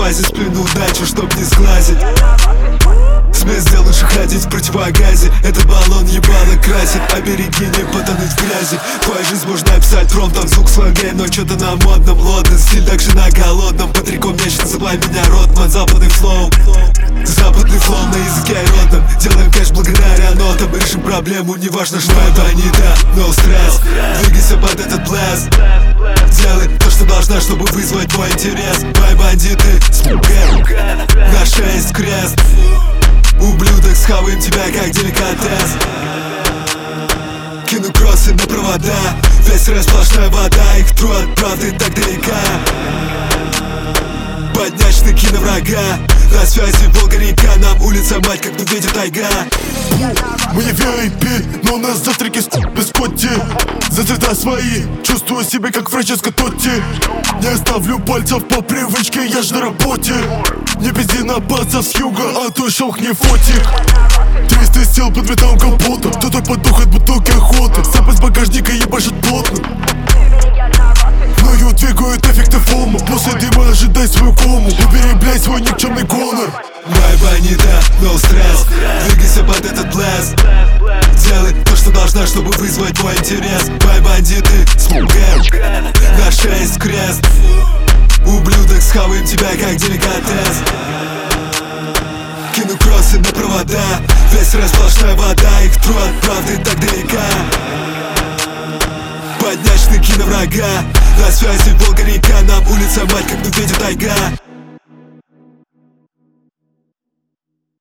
базе, сплюну удачу, чтоб не сглазить. С места лучше ходить в противогазе. Этот баллон ебало красит, а береги не потонуть в грязи. Твою жизнь можно описать фронтом, звук свагей, но что-то на модном. Лодный стиль также на голодном. Патриком нечто, называй меня Ротман. Западный флоу на языке родном. Делаем кэш благодаря нотам. Решим проблему, неважно, что это не да. No стресс, двигайся под этот плес. Делай то, что должна, чтобы вызвать твой интерес. Мои бандиты, смугер, на 6 крест. Ублюдок, схаваем тебя как деликатес. Кину кроссы на провода. Весь рэп сплошная вода. Их тру от правды так далека. Поднять штыки на врага. На связи Волга-река. Нам улица, мать, как медведя тайга. Мы не VIP, но у нас завтраки без коти. За цвета свои, чувствую себя как Франческо Тотти. Не оставлю пальцев по привычке, я ж на работе. Не пизди на пацав с юга, а то шелк не фотик. 300 сил под металлом капота. Кто-то подух от бутылки охоты. Сап из багажника ебашит плотно. Мною двигают эффекты фома. После дыма ожидай свою кому. Убери, блядь, свой никчемный гонор. Мои бандита, no стресс. Двигайся под этот плес. Делай то, что должна, чтобы вызвать твой интерес. Мои бандиты, смугер, на 6 крест. Ублюдок, схаваем тебя как деликатес. Кину кроссы на провода. Весь рэп сплошная вода. Их тру от правды так далека. Поднять штыки на врага. На связи Волга-река. Нам улица, мать, как медведя тайга.